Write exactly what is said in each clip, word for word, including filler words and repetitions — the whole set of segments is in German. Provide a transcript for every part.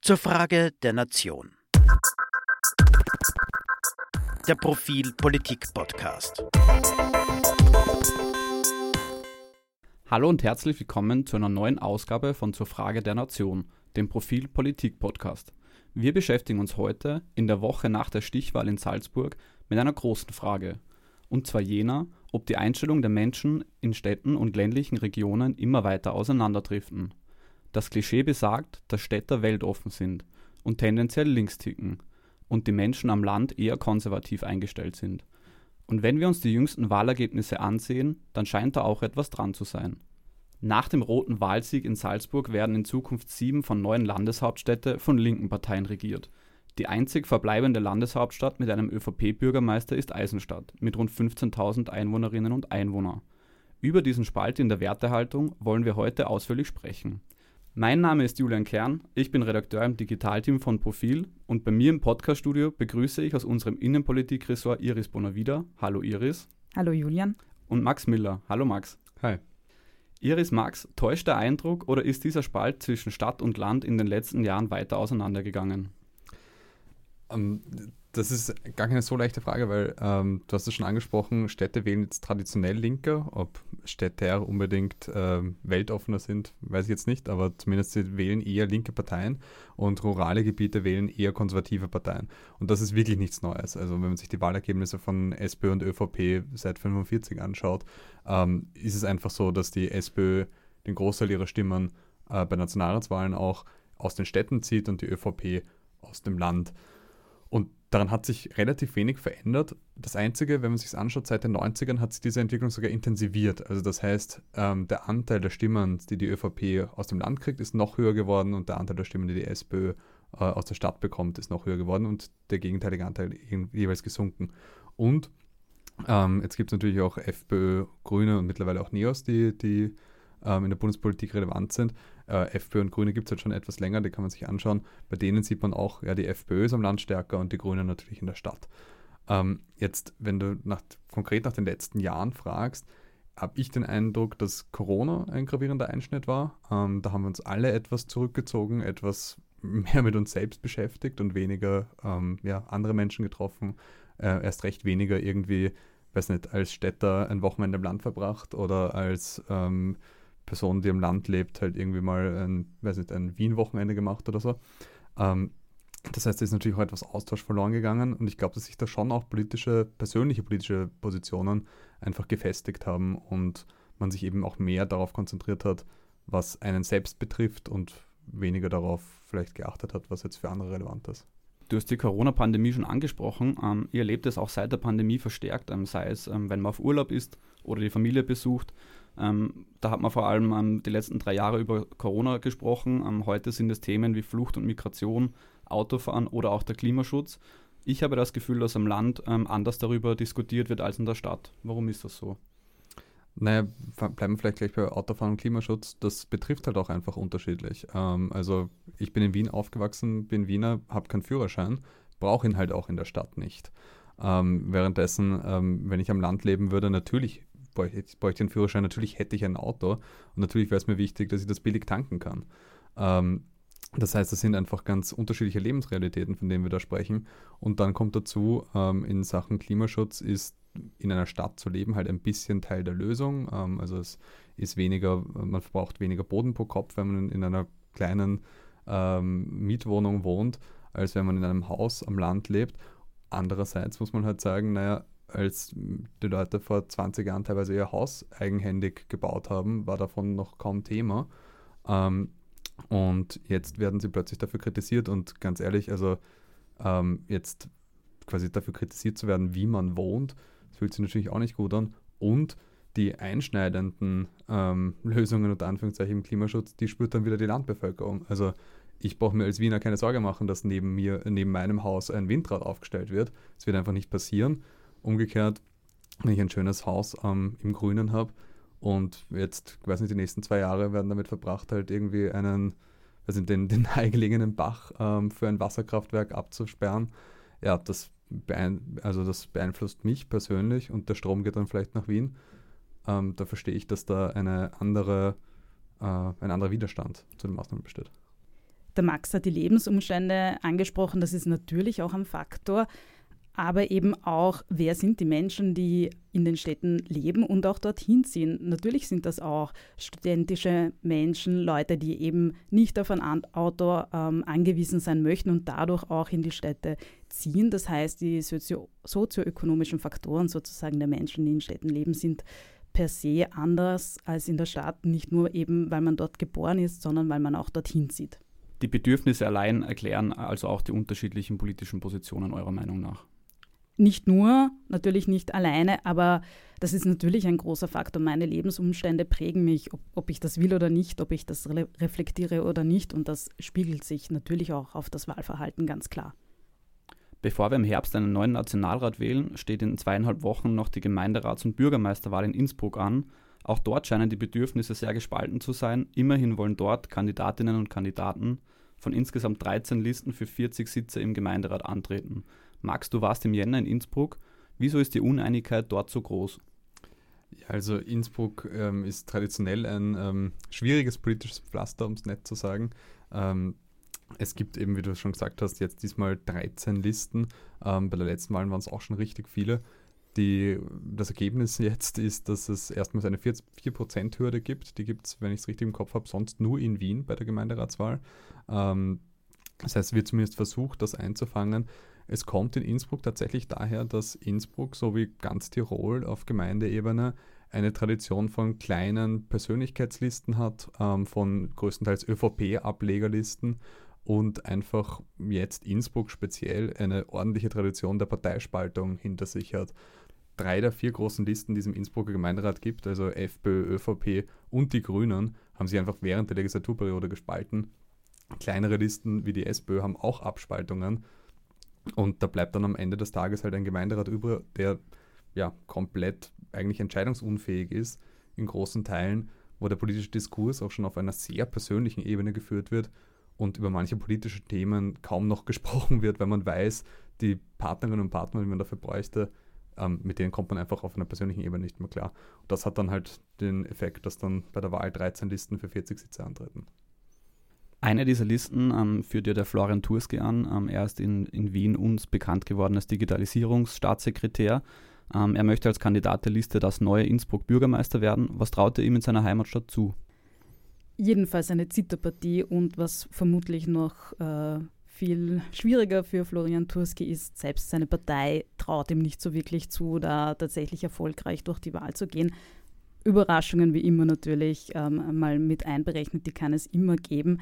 Zur Frage der Nation. Der Profil Politik Podcast. Hallo und herzlich willkommen zu einer neuen Ausgabe von Zur Frage der Nation, dem Profil Politik Podcast. Wir beschäftigen uns heute, in der Woche nach der Stichwahl in Salzburg, mit einer großen Frage. Und zwar jener, ob die Einstellung der Menschen in Städten und ländlichen Regionen immer weiter auseinanderdriften. Das Klischee besagt, dass Städter weltoffen sind und tendenziell links ticken und die Menschen am Land eher konservativ eingestellt sind. Und wenn wir uns die jüngsten Wahlergebnisse ansehen, dann scheint da auch etwas dran zu sein. Nach dem roten Wahlsieg in Salzburg werden in Zukunft sieben von neun Landeshauptstädte von linken Parteien regiert. Die einzig verbleibende Landeshauptstadt mit einem ÖVP-Bürgermeister ist Eisenstadt mit rund fünfzehntausend Einwohnerinnen und Einwohnern. Über diesen Spalt in der Wertehaltung wollen wir heute ausführlich sprechen. Mein Name ist Julian Kern, ich bin Redakteur im Digitalteam von Profil und bei mir im Podcaststudio begrüße ich aus unserem Innenpolitik-Ressort Iris Bonavida. Hallo Iris. Hallo Julian. Und Max Miller. Hallo Max. Hi. Iris, Max, täuscht der Eindruck oder ist dieser Spalt zwischen Stadt und Land in den letzten Jahren weiter auseinandergegangen? Um, das ist gar keine so leichte Frage, weil ähm, du hast es schon angesprochen, Städte wählen jetzt traditionell linker. Ob Städter unbedingt ähm, weltoffener sind, weiß ich jetzt nicht, aber zumindest sie wählen eher linke Parteien und rurale Gebiete wählen eher konservative Parteien. Und das ist wirklich nichts Neues. Also wenn man sich die Wahlergebnisse von SPÖ und ÖVP seit fünfundvierzig anschaut, ähm, ist es einfach so, dass die SPÖ den Großteil ihrer Stimmen äh, bei Nationalratswahlen auch aus den Städten zieht und die ÖVP aus dem Land. Und daran hat sich relativ wenig verändert. Das Einzige, wenn man sich es anschaut, seit den neunzigern hat sich diese Entwicklung sogar intensiviert. Also das heißt, ähm, der Anteil der Stimmen, die die ÖVP aus dem Land kriegt, ist noch höher geworden und der Anteil der Stimmen, die die SPÖ äh, aus der Stadt bekommt, ist noch höher geworden und der gegenteilige Anteil jeweils gesunken. Und ähm, jetzt gibt es natürlich auch FPÖ, Grüne und mittlerweile auch NEOS, die, die ähm, in der Bundespolitik relevant sind. Äh, FPÖ und Grüne gibt es halt schon etwas länger, die kann man sich anschauen. Bei denen sieht man auch, ja, die FPÖ ist am Land stärker und die Grünen natürlich in der Stadt. Ähm, jetzt, wenn du nach, konkret nach den letzten Jahren fragst, habe ich den Eindruck, dass Corona ein gravierender Einschnitt war. Ähm, da haben wir uns alle etwas zurückgezogen, etwas mehr mit uns selbst beschäftigt und weniger ähm, ja, andere Menschen getroffen. Äh, erst recht weniger irgendwie, weiß nicht, als Städter ein Wochenende im Land verbracht oder als ähm, Person, die im Land lebt, halt irgendwie mal ein, weiß nicht, ein Wien-Wochenende gemacht oder so. Ähm, das heißt, es ist natürlich auch etwas Austausch verloren gegangen und ich glaube, dass sich da schon auch politische, persönliche politische Positionen einfach gefestigt haben und man sich eben auch mehr darauf konzentriert hat, was einen selbst betrifft und weniger darauf vielleicht geachtet hat, was jetzt für andere relevant ist. Du hast die Corona-Pandemie schon angesprochen. Ähm, ihr erlebt es auch seit der Pandemie verstärkt, ähm, sei es, ähm, wenn man auf Urlaub ist oder die Familie besucht. Ähm, da hat man vor allem ähm, die letzten drei Jahre über Corona gesprochen. Ähm, heute sind es Themen wie Flucht und Migration, Autofahren oder auch der Klimaschutz. Ich habe das Gefühl, dass am Land ähm, anders darüber diskutiert wird als in der Stadt. Warum ist das so? Naja, bleiben wir vielleicht gleich bei Autofahren und Klimaschutz. Das betrifft halt auch einfach unterschiedlich. Ähm, also ich bin in Wien aufgewachsen, bin Wiener, habe keinen Führerschein, brauche ihn halt auch in der Stadt nicht. Ähm, währenddessen, ähm, wenn ich am Land leben würde, natürlich bräuchte ich, bräuchte ich einen Führerschein, natürlich hätte ich ein Auto und natürlich wäre es mir wichtig, dass ich das billig tanken kann. Ähm, das heißt, das sind einfach ganz unterschiedliche Lebensrealitäten, von denen wir da sprechen. Und dann kommt dazu, ähm, in Sachen Klimaschutz ist in einer Stadt zu leben halt ein bisschen Teil der Lösung. Ähm, also es ist weniger, man verbraucht weniger Boden pro Kopf, wenn man in einer kleinen ähm, Mietwohnung wohnt, als wenn man in einem Haus am Land lebt. Andererseits muss man halt sagen, naja, als die Leute vor zwanzig Jahren teilweise ihr Haus eigenhändig gebaut haben, war davon noch kaum Thema. Ähm, und jetzt werden sie plötzlich dafür kritisiert und ganz ehrlich, also ähm, jetzt quasi dafür kritisiert zu werden, wie man wohnt, das fühlt sich natürlich auch nicht gut an. Und die einschneidenden ähm, Lösungen unter Anführungszeichen im Klimaschutz, die spürt dann wieder die Landbevölkerung. Also ich brauche mir als Wiener keine Sorge machen, dass neben mir, neben meinem Haus ein Windrad aufgestellt wird. Das wird einfach nicht passieren. Umgekehrt, wenn ich ein schönes Haus ähm, im Grünen habe und jetzt, ich weiß nicht, die nächsten zwei Jahre werden damit verbracht, halt irgendwie einen, also den, den nahegelegenen Bach ähm, für ein Wasserkraftwerk abzusperren. Ja, das, beein- also das beeinflusst mich persönlich und der Strom geht dann vielleicht nach Wien. Ähm, da verstehe ich, dass da eine andere, äh, ein anderer Widerstand zu den Maßnahmen besteht. Der Max hat die Lebensumstände angesprochen, das ist natürlich auch ein Faktor, aber eben auch, wer sind die Menschen, die in den Städten leben und auch dorthin ziehen. Natürlich sind das auch studentische Menschen, Leute, die eben nicht auf ein Auto ähm, angewiesen sein möchten und dadurch auch in die Städte ziehen. Das heißt, die sozio- sozioökonomischen Faktoren sozusagen der Menschen, die in Städten leben, sind per se anders als in der Stadt, nicht nur eben, weil man dort geboren ist, sondern weil man auch dorthin zieht. Die Bedürfnisse allein erklären also auch die unterschiedlichen politischen Positionen eurer Meinung nach? Nicht nur, natürlich nicht alleine, aber das ist natürlich ein großer Faktor. Meine Lebensumstände prägen mich, ob, ob ich das will oder nicht, ob ich das re- reflektiere oder nicht. Und das spiegelt sich natürlich auch auf das Wahlverhalten ganz klar. Bevor wir im Herbst einen neuen Nationalrat wählen, steht in zweieinhalb Wochen noch die Gemeinderats- und Bürgermeisterwahl in Innsbruck an. Auch dort scheinen die Bedürfnisse sehr gespalten zu sein. Immerhin wollen dort Kandidatinnen und Kandidaten von insgesamt dreizehn Listen für vierzig Sitze im Gemeinderat antreten. Max, du warst im Jänner in Innsbruck. Wieso ist die Uneinigkeit dort so groß? Ja, also Innsbruck ähm, ist traditionell ein ähm, schwieriges politisches Pflaster, um es nett zu sagen. Ähm, es gibt eben, wie du schon gesagt hast, jetzt diesmal dreizehn Listen. Ähm, bei der letzten Wahl waren es auch schon richtig viele. Die, das Ergebnis jetzt ist, dass es erstmals eine vier Prozent Hürde gibt. Die gibt es, wenn ich es richtig im Kopf habe, sonst nur in Wien bei der Gemeinderatswahl. Ähm, das heißt, es wird zumindest versucht, das einzufangen. Es kommt in Innsbruck tatsächlich daher, dass Innsbruck, so wie ganz Tirol auf Gemeindeebene, eine Tradition von kleinen Persönlichkeitslisten hat, ähm, von größtenteils ÖVP-Ablegerlisten und einfach jetzt Innsbruck speziell eine ordentliche Tradition der Parteispaltung hinter sich hat. Drei der vier großen Listen, die es im Innsbrucker Gemeinderat gibt, also FPÖ, ÖVP und die Grünen, haben sich einfach während der Legislaturperiode gespalten. Kleinere Listen wie die SPÖ haben auch Abspaltungen. Und da bleibt dann am Ende des Tages halt ein Gemeinderat über, der ja komplett eigentlich entscheidungsunfähig ist, in großen Teilen, wo der politische Diskurs auch schon auf einer sehr persönlichen Ebene geführt wird und über manche politische Themen kaum noch gesprochen wird, weil man weiß, die Partnerinnen und Partner, die man dafür bräuchte, ähm, mit denen kommt man einfach auf einer persönlichen Ebene nicht mehr klar. Und das hat dann halt den Effekt, dass dann bei der Wahl dreizehn Listen für vierzig Sitze antreten. Eine dieser Listen ähm, führt ja der Florian Turski an. Ähm, er ist in, in Wien uns bekannt geworden als Digitalisierungsstaatssekretär. Ähm, er möchte als Kandidat der Liste das neue Innsbruck Bürgermeister werden. Was traut er ihm in seiner Heimatstadt zu? Jedenfalls eine Zitterpartie und was vermutlich noch äh, viel schwieriger für Florian Turski ist, selbst seine Partei traut ihm nicht so wirklich zu, da tatsächlich erfolgreich durch die Wahl zu gehen. Überraschungen wie immer natürlich ähm, mal mit einberechnet, die kann es immer geben.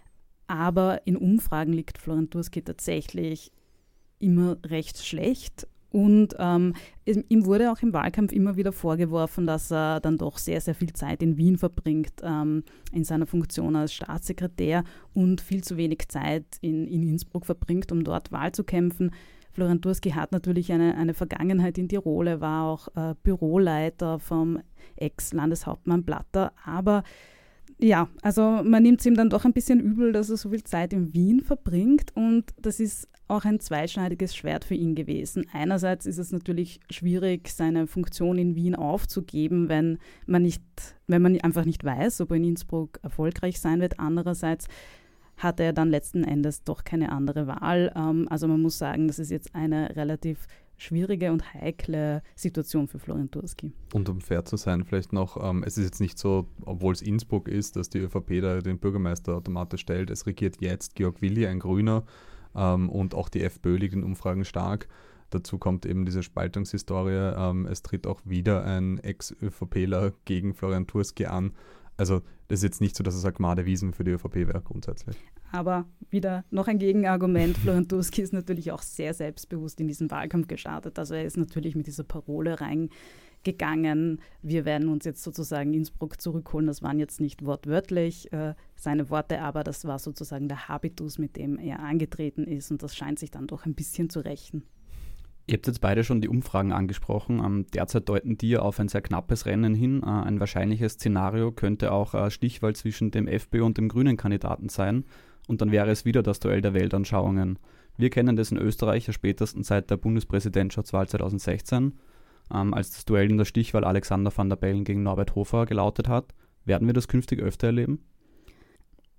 Aber in Umfragen liegt Florian Turski tatsächlich immer recht schlecht. Und ähm, ihm wurde auch im Wahlkampf immer wieder vorgeworfen, dass er dann doch sehr, sehr viel Zeit in Wien verbringt, ähm, in seiner Funktion als Staatssekretär und viel zu wenig Zeit in, in Innsbruck verbringt, um dort Wahl zu kämpfen. Florian Turski hat natürlich eine, eine Vergangenheit in Tirol, er war auch äh, Büroleiter vom Ex-Landeshauptmann Blatter, aber ja, also man nimmt es ihm dann doch ein bisschen übel, dass er so viel Zeit in Wien verbringt und das ist auch ein zweischneidiges Schwert für ihn gewesen. Einerseits ist es natürlich schwierig, seine Funktion in Wien aufzugeben, wenn man nicht, wenn man einfach nicht weiß, ob er in Innsbruck erfolgreich sein wird. Andererseits hatte er dann letzten Endes doch keine andere Wahl. Also man muss sagen, das ist jetzt eine relativ schwierige und heikle Situation für Florian Turski. Und um fair zu sein, vielleicht noch, ähm, es ist jetzt nicht so, obwohl es Innsbruck ist, dass die ÖVP da den Bürgermeister automatisch stellt. Es regiert jetzt Georg Willi, ein Grüner, ähm, und auch die FPÖ liegt in Umfragen stark. Dazu kommt eben diese Spaltungshistorie. Ähm, es tritt auch wieder ein Ex-ÖVPler gegen Florian Turski an. Also das ist jetzt nicht so, dass es eine Gmade Wiesen für die ÖVP wäre grundsätzlich. Aber wieder noch ein Gegenargument. Florian Turski ist natürlich auch sehr selbstbewusst in diesen Wahlkampf gestartet. Also er ist natürlich mit dieser Parole reingegangen. Wir werden uns jetzt sozusagen Innsbruck zurückholen. Das waren jetzt nicht wortwörtlich äh, seine Worte, aber das war sozusagen der Habitus, mit dem er angetreten ist. Und das scheint sich dann doch ein bisschen zu rächen. Ihr habt jetzt beide schon die Umfragen angesprochen. Ähm, derzeit deuten die auf ein sehr knappes Rennen hin. Äh, ein wahrscheinliches Szenario könnte auch äh, Stichwahl zwischen dem FPÖ und dem grünen Kandidaten sein. Und dann wäre es wieder das Duell der Weltanschauungen. Wir kennen das in Österreich ja spätestens seit der Bundespräsidentschaftswahl zweitausendsechzehn, ähm, als das Duell in der Stichwahl Alexander Van der Bellen gegen Norbert Hofer gelautet hat. Werden wir das künftig öfter erleben?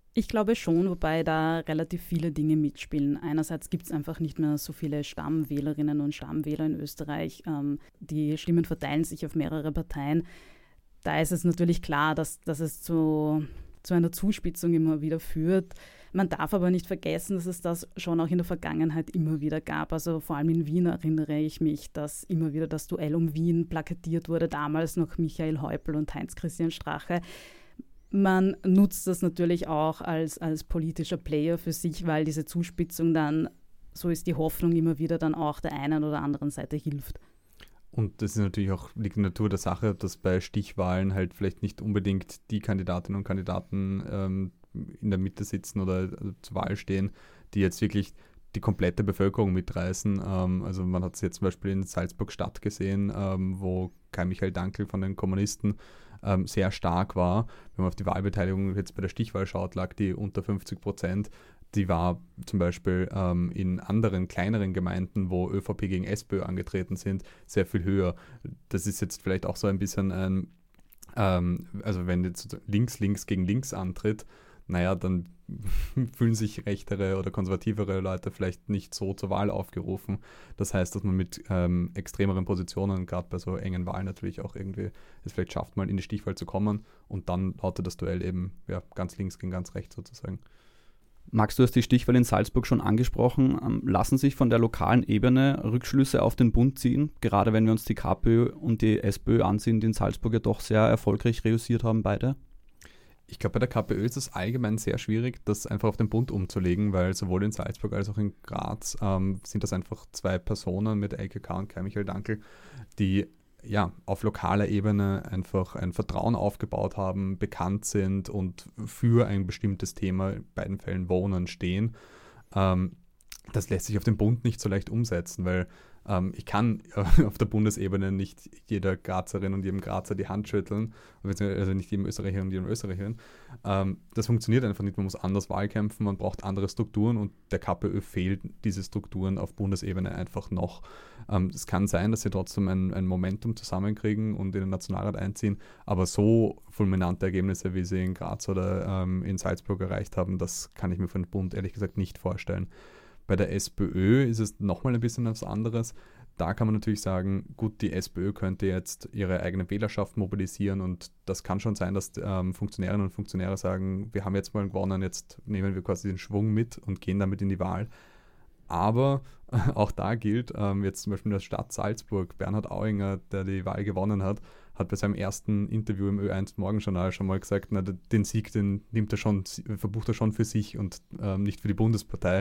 Ich glaube schon, wobei da relativ viele Dinge mitspielen. Einerseits gibt es einfach nicht mehr so viele Stammwählerinnen und Stammwähler in Österreich. Ähm, die Stimmen verteilen sich auf mehrere Parteien. Da ist es natürlich klar, dass, dass es zu, zu einer Zuspitzung immer wieder führt. Man darf aber nicht vergessen, dass es das schon auch in der Vergangenheit immer wieder gab. Also vor allem in Wien erinnere ich mich, dass immer wieder das Duell um Wien plakatiert wurde, damals noch Michael Häupl und Heinz-Christian Strache. Man nutzt das natürlich auch als, als politischer Player für sich, weil diese Zuspitzung dann, so ist die Hoffnung, immer wieder dann auch der einen oder anderen Seite hilft. Und das ist natürlich auch, liegt in der Natur der Sache, dass bei Stichwahlen halt vielleicht nicht unbedingt die Kandidatinnen und Kandidaten ähm, in der Mitte sitzen oder also zur Wahl stehen, die jetzt wirklich die komplette Bevölkerung mitreißen. Ähm, also man hat es jetzt zum Beispiel in Salzburg-Stadt gesehen, ähm, wo Kai Michael Dankl von den Kommunisten ähm, sehr stark war. Wenn man auf die Wahlbeteiligung jetzt bei der Stichwahl schaut, lag die unter fünfzig Prozent. Die war zum Beispiel ähm, in anderen kleineren Gemeinden, wo ÖVP gegen SPÖ angetreten sind, sehr viel höher. Das ist jetzt vielleicht auch so ein bisschen ein, ähm, also wenn jetzt links, links gegen links antritt, naja, dann fühlen sich rechtere oder konservativere Leute vielleicht nicht so zur Wahl aufgerufen. Das heißt, dass man mit ähm, extremeren Positionen, gerade bei so engen Wahlen natürlich auch irgendwie es vielleicht schafft, mal in die Stichwahl zu kommen und dann lautet das Duell eben ja, ganz links gegen ganz rechts sozusagen. Max, du hast die Stichwahl in Salzburg schon angesprochen. Lassen sich von der lokalen Ebene Rückschlüsse auf den Bund ziehen, gerade wenn wir uns die KPÖ und die SPÖ ansehen, die in Salzburg ja doch sehr erfolgreich reüssiert haben, beide? Ich glaube, bei der KPÖ ist es allgemein sehr schwierig, das einfach auf den Bund umzulegen, weil sowohl in Salzburg als auch in Graz ähm, sind das einfach zwei Personen mit Elke K. und Kai Michael Dankl, die ja auf lokaler Ebene einfach ein Vertrauen aufgebaut haben, bekannt sind und für ein bestimmtes Thema, in beiden Fällen Wohnen, stehen. Ähm, das lässt sich auf den Bund nicht so leicht umsetzen, weil ähm, ich kann äh, auf der Bundesebene nicht jeder Grazerin und jedem Grazer die Hand schütteln, also nicht jedem Österreicher und jedem Österreicherin. Ähm, das funktioniert einfach nicht, man muss anders Wahlkämpfen, man braucht andere Strukturen und der KPÖ fehlt diese Strukturen auf Bundesebene einfach noch. Ähm, es kann sein, dass sie trotzdem ein, ein Momentum zusammenkriegen und in den Nationalrat einziehen, aber so fulminante Ergebnisse, wie sie in Graz oder ähm, in Salzburg erreicht haben, das kann ich mir von dem Bund ehrlich gesagt nicht vorstellen. Bei der SPÖ ist es nochmal ein bisschen was anderes. Da kann man natürlich sagen, gut, die SPÖ könnte jetzt ihre eigene Wählerschaft mobilisieren und das kann schon sein, dass ähm, Funktionärinnen und Funktionäre sagen, wir haben jetzt mal gewonnen, jetzt nehmen wir quasi den Schwung mit und gehen damit in die Wahl. Aber äh, auch da gilt, ähm, jetzt zum Beispiel in der Stadt Salzburg, Bernhard Auinger, der die Wahl gewonnen hat, hat bei seinem ersten Interview im Ö eins Morgenjournal schon mal gesagt, na, den Sieg, den nimmt er schon, verbucht er schon für sich und ähm, nicht für die Bundespartei.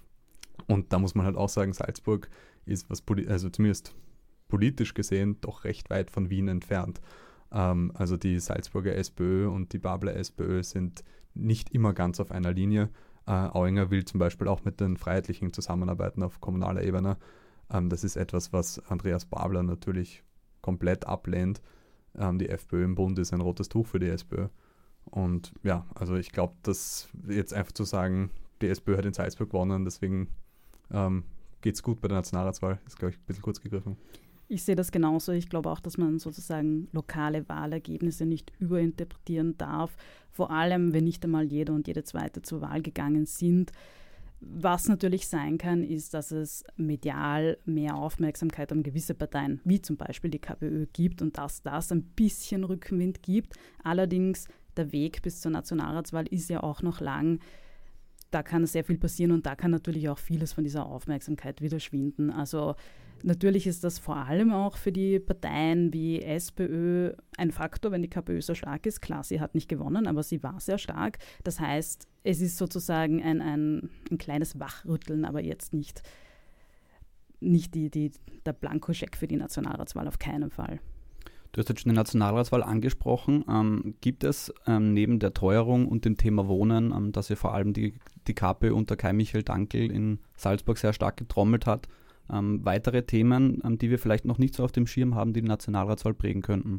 Und da muss man halt auch sagen, Salzburg ist, was poli- also zumindest politisch gesehen, doch recht weit von Wien entfernt. Ähm, also die Salzburger SPÖ und die Babler SPÖ sind nicht immer ganz auf einer Linie. Äh, Auinger will zum Beispiel auch mit den Freiheitlichen zusammenarbeiten auf kommunaler Ebene. Ähm, das ist etwas, was Andreas Babler natürlich komplett ablehnt. Ähm, die FPÖ im Bund ist ein rotes Tuch für die SPÖ. Und ja, also ich glaube, dass jetzt einfach zu sagen, die SPÖ hat in Salzburg gewonnen, deswegen ähm, geht es gut bei der Nationalratswahl, ist, glaube ich, ein bisschen kurz gegriffen. Ich sehe das genauso. Ich glaube auch, dass man sozusagen lokale Wahlergebnisse nicht überinterpretieren darf, vor allem, wenn nicht einmal jeder und jede Zweite zur Wahl gegangen sind. Was natürlich sein kann, ist, dass es medial mehr Aufmerksamkeit um gewisse Parteien, wie zum Beispiel die KPÖ, gibt und dass das ein bisschen Rückenwind gibt. Allerdings, der Weg bis zur Nationalratswahl ist ja auch noch lang. Da kann sehr viel passieren und da kann natürlich auch vieles von dieser Aufmerksamkeit wieder schwinden. Also natürlich ist das vor allem auch für die Parteien wie SPÖ ein Faktor, wenn die KPÖ so stark ist. Klar, sie hat nicht gewonnen, aber sie war sehr stark. Das heißt, es ist sozusagen ein, ein, ein kleines Wachrütteln, aber jetzt nicht, nicht die, die, der Blankoscheck für die Nationalratswahl, auf keinen Fall. Du hast jetzt schon die Nationalratswahl angesprochen. Ähm, gibt es ähm, neben der Teuerung und dem Thema Wohnen, ähm, das ja vor allem die, die KPÖ unter Kai Michael Dankl in Salzburg sehr stark getrommelt hat, ähm, weitere Themen, ähm, die wir vielleicht noch nicht so auf dem Schirm haben, die die Nationalratswahl prägen könnten?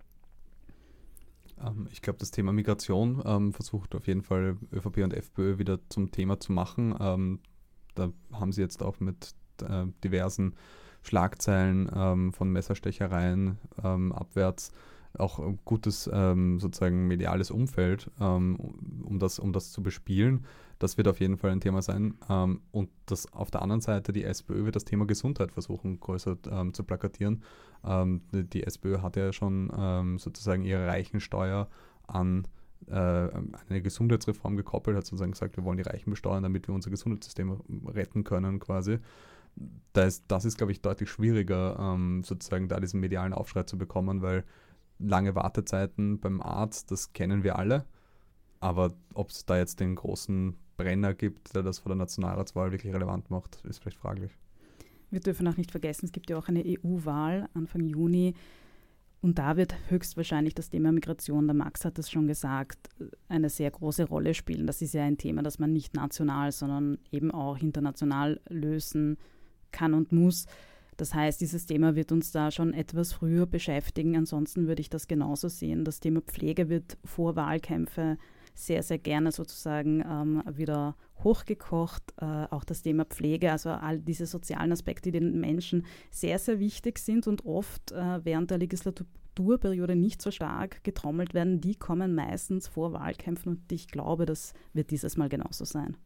Ähm, ich glaube, das Thema Migration ähm, versucht auf jeden Fall ÖVP und FPÖ wieder zum Thema zu machen. Ähm, da haben sie jetzt auch mit äh, diversen Schlagzeilen ähm, von Messerstechereien ähm, abwärts auch ein gutes ähm, sozusagen mediales Umfeld, ähm, um, das, um das zu bespielen. Das wird auf jeden Fall ein Thema sein. Ähm, und das auf der anderen Seite, die SPÖ wird das Thema Gesundheit versuchen, größer ähm, zu plakatieren. Ähm, die, die SPÖ hat ja schon ähm, sozusagen ihre Reichensteuer an äh, eine Gesundheitsreform gekoppelt, hat sozusagen gesagt, wir wollen die Reichen besteuern, damit wir unser Gesundheitssystem retten können quasi. Da ist, das ist, glaube ich, deutlich schwieriger, ähm, sozusagen da diesen medialen Aufschrei zu bekommen, weil lange Wartezeiten beim Arzt, das kennen wir alle. Aber ob es da jetzt den großen Brenner gibt, der das vor der Nationalratswahl wirklich relevant macht, ist vielleicht fraglich. Wir dürfen auch nicht vergessen, es gibt ja auch eine E U-Wahl Anfang Juni und da wird höchstwahrscheinlich das Thema Migration, der Max hat es schon gesagt, eine sehr große Rolle spielen. Das ist ja ein Thema, das man nicht national, sondern eben auch international lösen kann und muss. Das heißt, dieses Thema wird uns da schon etwas früher beschäftigen. Ansonsten würde ich das genauso sehen. Das Thema Pflege wird vor Wahlkämpfe sehr, sehr gerne sozusagen ähm, wieder hochgekocht. Äh, auch das Thema Pflege, also all diese sozialen Aspekte, die den Menschen sehr, sehr wichtig sind und oft äh, während der Legislaturperiode nicht so stark getrommelt werden, die kommen meistens vor Wahlkämpfen und ich glaube, das wird dieses Mal genauso sein.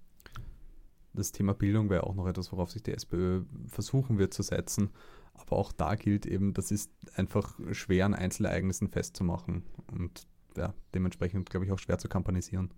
Das Thema Bildung wäre auch noch etwas, worauf sich die SPÖ versuchen wird zu setzen. Aber auch da gilt eben, das ist einfach schwer an Einzelereignissen festzumachen und ja, dementsprechend, glaube ich, auch schwer zu kampanisieren.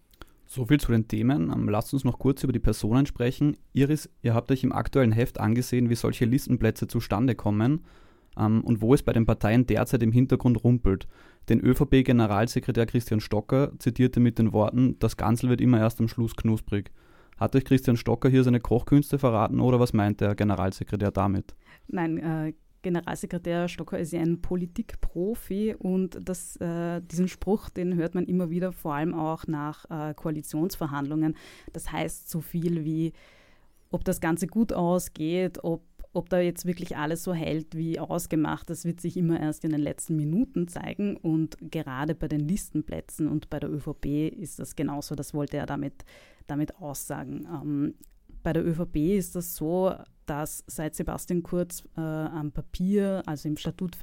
So viel zu den Themen. Ähm, lasst uns noch kurz über die Personen sprechen. Iris, ihr habt euch im aktuellen Heft angesehen, wie solche Listenplätze zustande kommen ähm, und wo es bei den Parteien derzeit im Hintergrund rumpelt. Den ÖVP-Generalsekretär Christian Stocker zitierte mit den Worten, das Ganze wird immer erst am Schluss knusprig. Hat euch Christian Stocker hier seine Kochkünste verraten oder was meint der Generalsekretär damit? Nein, äh, Generalsekretär Stocker ist ja ein Politikprofi und das, äh, diesen Spruch, den hört man immer wieder, vor allem auch nach äh, Koalitionsverhandlungen. Das heißt so viel wie, ob das Ganze gut ausgeht, ob, ob da jetzt wirklich alles so hält wie ausgemacht. Das wird sich immer erst in den letzten Minuten zeigen und gerade bei den Listenplätzen und bei der ÖVP ist das genauso, das wollte er damit, damit aussagen. Ähm, Bei der ÖVP ist das so, dass seit Sebastian Kurz äh, am Papier, also im Statut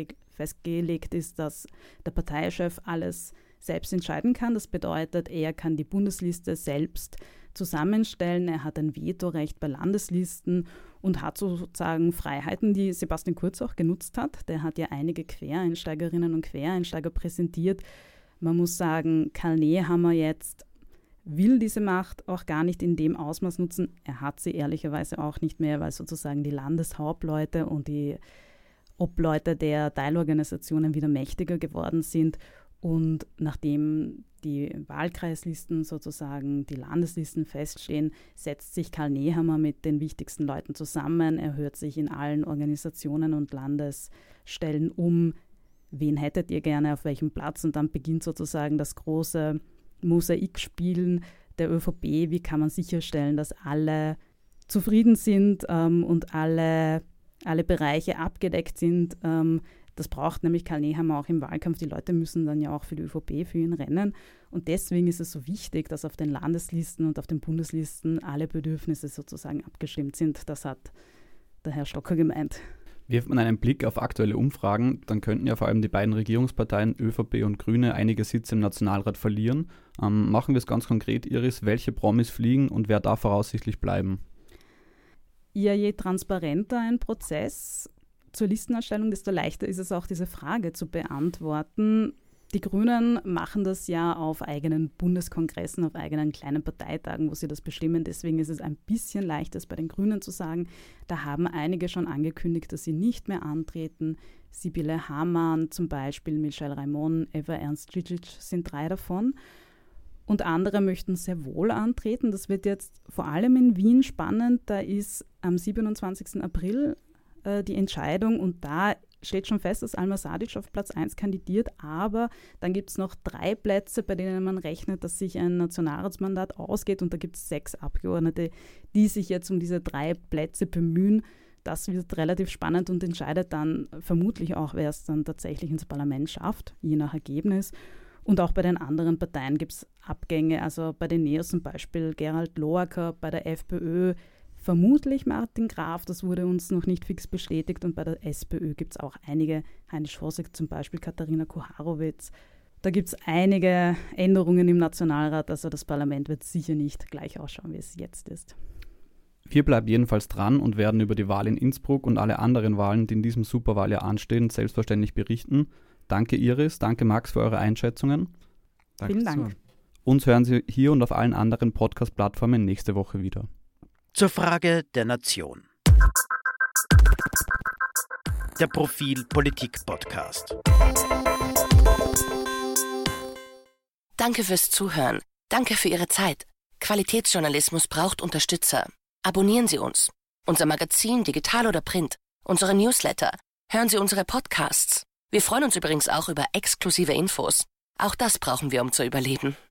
festgelegt ist, dass der Parteichef alles selbst entscheiden kann. Das bedeutet, er kann die Bundesliste selbst zusammenstellen. Er hat ein Vetorecht bei Landeslisten und hat sozusagen Freiheiten, die Sebastian Kurz auch genutzt hat. Der hat ja einige Quereinsteigerinnen und Quereinsteiger präsentiert. Man muss sagen, Karl Nehammer jetzt will diese Macht auch gar nicht in dem Ausmaß nutzen. Er hat sie ehrlicherweise auch nicht mehr, weil sozusagen die Landeshauptleute und die Obleute der Teilorganisationen wieder mächtiger geworden sind. Und nachdem die Wahlkreislisten sozusagen, die Landeslisten feststehen, setzt sich Karl Nehammer mit den wichtigsten Leuten zusammen. Er hört sich in allen Organisationen und Landesstellen um, wen hättet ihr gerne auf welchem Platz? Und dann beginnt sozusagen das große Mosaikspielen der ÖVP, wie kann man sicherstellen, dass alle zufrieden sind ähm, und alle, alle Bereiche abgedeckt sind. Ähm, das braucht nämlich Karl Nehammer auch im Wahlkampf. Die Leute müssen dann ja auch für die ÖVP, für ihn rennen. Und deswegen ist es so wichtig, dass auf den Landeslisten und auf den Bundeslisten alle Bedürfnisse sozusagen abgestimmt sind. Das hat der Herr Stocker gemeint. Wirft man einen Blick auf aktuelle Umfragen, dann könnten ja vor allem die beiden Regierungsparteien ÖVP und Grüne einige Sitze im Nationalrat verlieren. Ähm, machen wir es ganz konkret, Iris, welche Promis fliegen und wer darf voraussichtlich bleiben? Ja, je transparenter ein Prozess zur Listenerstellung, desto leichter ist es auch, diese Frage zu beantworten. Die Grünen machen das ja auf eigenen Bundeskongressen, auf eigenen kleinen Parteitagen, wo sie das bestimmen. Deswegen ist es ein bisschen leichter, es bei den Grünen zu sagen. Da haben einige schon angekündigt, dass sie nicht mehr antreten. Sibylle Hamann zum Beispiel, Michel Raimond, Eva Ernst-Cicic sind drei davon. Und andere möchten sehr wohl antreten. Das wird jetzt vor allem in Wien spannend. Da ist am siebenundzwanzigsten April äh, die Entscheidung und da steht schon fest, dass Alma Sadic auf Platz eins kandidiert, aber dann gibt es noch drei Plätze, bei denen man rechnet, dass sich ein Nationalratsmandat ausgeht und da gibt es sechs Abgeordnete, die sich jetzt um diese drei Plätze bemühen. Das wird relativ spannend und entscheidet dann vermutlich auch, wer es dann tatsächlich ins Parlament schafft, je nach Ergebnis. Und auch bei den anderen Parteien gibt es Abgänge, also bei den Neos zum Beispiel Gerald Loacker, bei der FPÖ vermutlich Martin Graf, das wurde uns noch nicht fix bestätigt. Und bei der SPÖ gibt es auch einige, Heinrich Hossek zum Beispiel, Katharina Kuharowitz. Da gibt es einige Änderungen im Nationalrat, also das Parlament wird sicher nicht gleich ausschauen, wie es jetzt ist. Wir bleiben jedenfalls dran und werden über die Wahl in Innsbruck und alle anderen Wahlen, die in diesem Superwahljahr anstehen, selbstverständlich berichten. Danke Iris, danke Max für eure Einschätzungen. Danke Vielen Dank. Uns hören Sie hier und auf allen anderen Podcast-Plattformen nächste Woche wieder. Zur Frage der Nation. Der Profil Politik Podcast. Danke fürs Zuhören. Danke für Ihre Zeit. Qualitätsjournalismus braucht Unterstützer. Abonnieren Sie uns. Unser Magazin, digital oder print. Unsere Newsletter. Hören Sie unsere Podcasts. Wir freuen uns übrigens auch über exklusive Infos. Auch das brauchen wir, um zu überleben.